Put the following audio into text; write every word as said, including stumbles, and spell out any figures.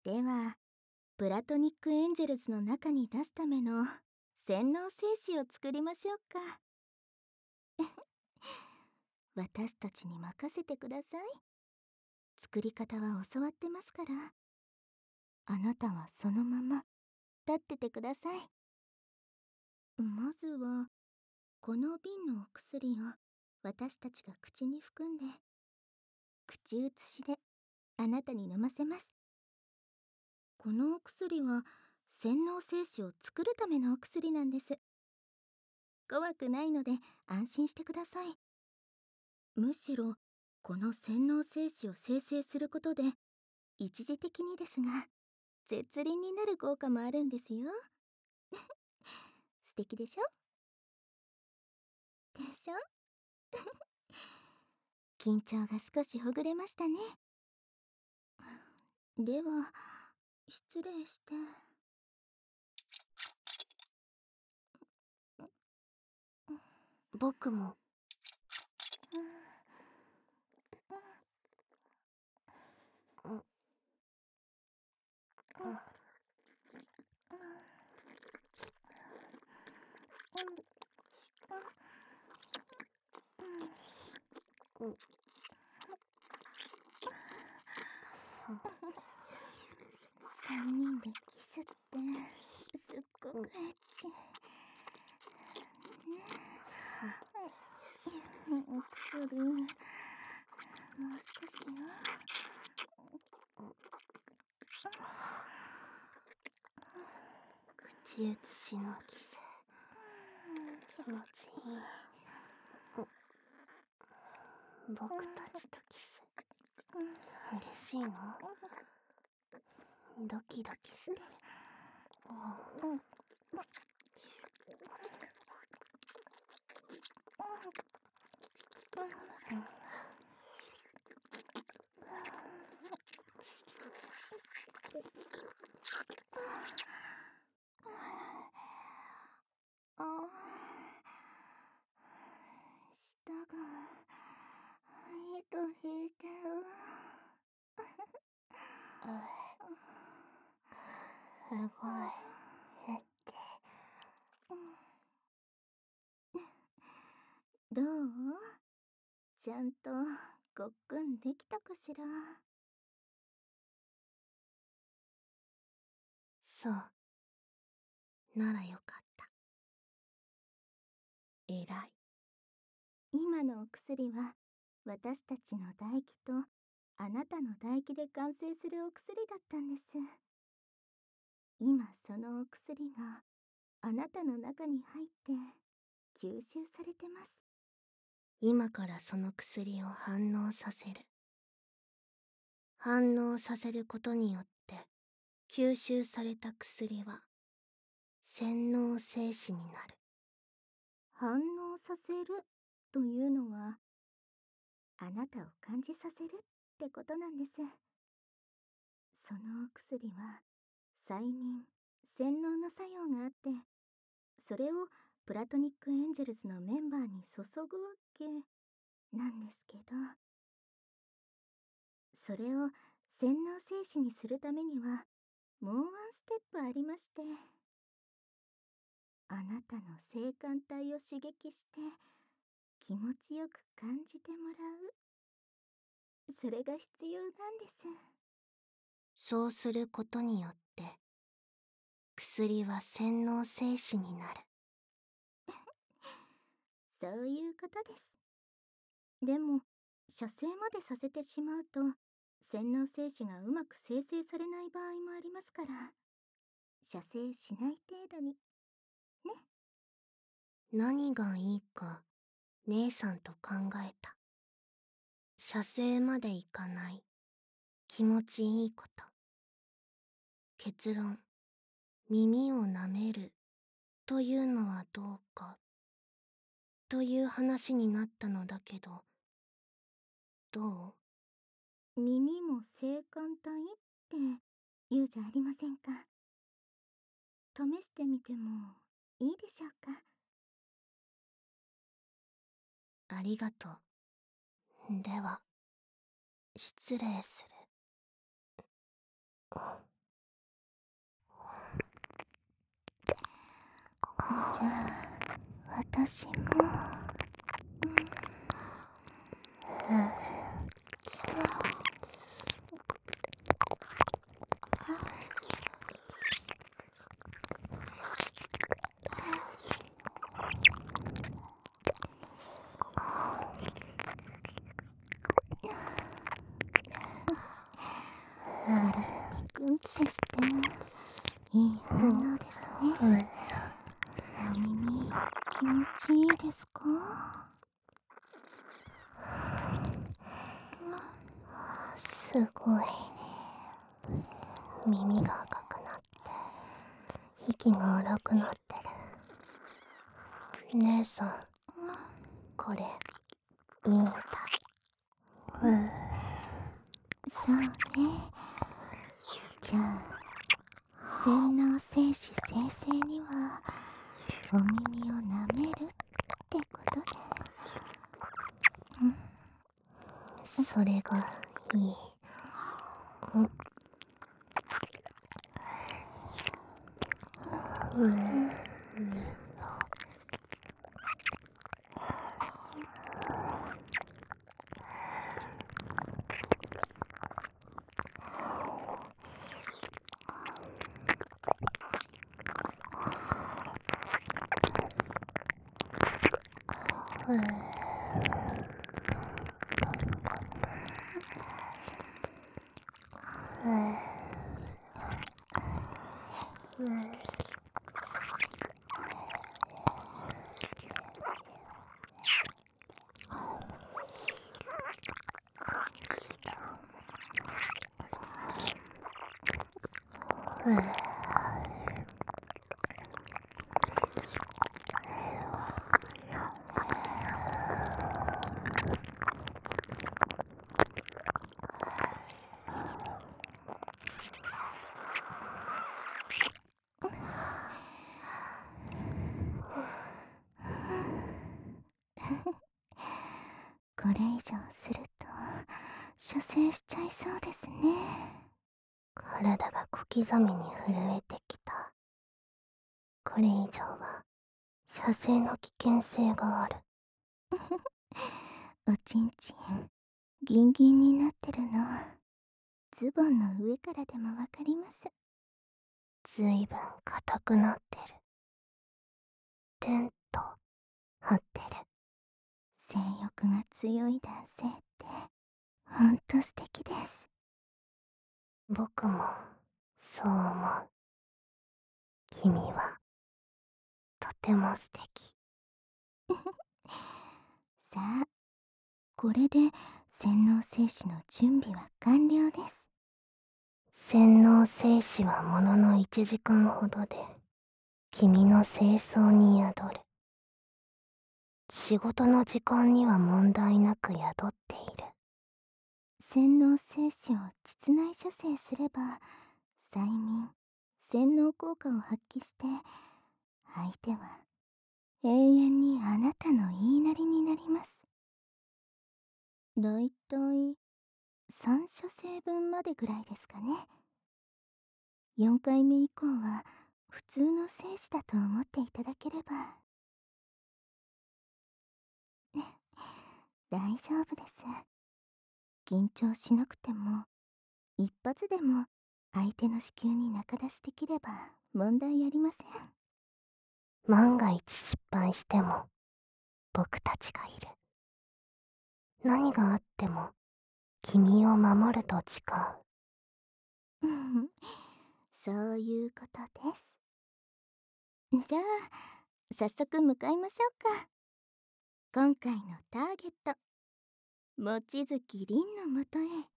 では、プラトニックエンジェルズの中に出すための洗脳精子を作りましょうか。私たちに任せてください。作り方は教わってますから。あなたはそのまま立っててください。まずは、この瓶のお薬を私たちが口に含んで、口移しであなたに飲ませます。このお薬は洗脳精子を作るためのお薬なんです。怖くないので安心してください。むしろこの洗脳精子を生成することで一時的にですが絶倫になる効果もあるんですよ。素敵でしょでしょ緊張が少しほぐれましたね。では失礼して。 僕も。 三人でキスってすっごくエッチね。お薬もう少しよ。 口移しのキス気持ちいい。僕たちとキス嬉しいの？ドキドキしてる。 ああ、舌が糸引いてる。 すごい減って。 どう？ちゃんとごっくんできたかしら。 そう。ならよかった。えらい。 今のお薬は私たちの唾液とあなたの唾液で完成するお薬だったんです。今そのお薬があなたの中に入って吸収されてます。 今からその薬を反応させる。反応させることによって吸収された薬は洗脳精子になる。 反応させるというのはあなたを感じさせるってことなんです。そのお薬は催眠、洗脳の作用があって、それをプラトニックエンジェルズのメンバーに注ぐわけなんですけど、それを洗脳精子にするためにはもうワンステップありまして、あなたの性感帯を刺激して気持ちよく感じてもらう。それが必要なんです。 そうすることによって薬は洗脳精子になる。 そういうことです。でも射精までさせてしまうと洗脳精子がうまく生成されない場合もありますから、射精しない程度にね。 何がいいか姉さんと考えた。射精までいかない気持ちいいこと。結論、耳を舐めるというのはどうかという話になったのだけど、どう？ 耳も性感帯って言うじゃありませんか。試してみてもいいでしょうか。 ありがとう。では、失礼する。 じゃあ私も、うん、ピクンってしていい反応ですね。お耳気持ちいいですか？ すごい。耳が赤くなって息が荒くなってる。姉さん、これいいみたい。うんそうね。じゃあ洗脳精子生成にはお耳を舐めるってことで。 それがいい。うんうんこれ以上すると射精しちゃいそうですね。 体が小刻みに震えてきた。これ以上は射精の危険性がある。 おちんちんギンギンになってるのズボンの上からでもわかります。 ずいぶん硬くなってる。テント張ってる。 性欲が強い男性ってほんと素敵です。 僕もそう思う。君はとても素敵。 さあこれで洗脳精子の準備は完了です。 洗脳精子はもののいちじかんほどで君の清掃に宿る。仕事の時間には問題なく宿っている。 洗脳精子を膣内射精すれば催眠洗脳効果を発揮して相手は永遠にあなたの言いなりになります。だいたいさん射精分までぐらいですかね。よんかいめ以降は普通の精子だと思っていただければ大丈夫です。緊張しなくても一発でも相手の子宮に中出しできれば問題ありません。 万が一失敗しても僕たちがいる。何があっても君を守ると誓う。 うんそういうことです。じゃあ早速向かいましょうか。今回のターゲット望月凛のもとへ。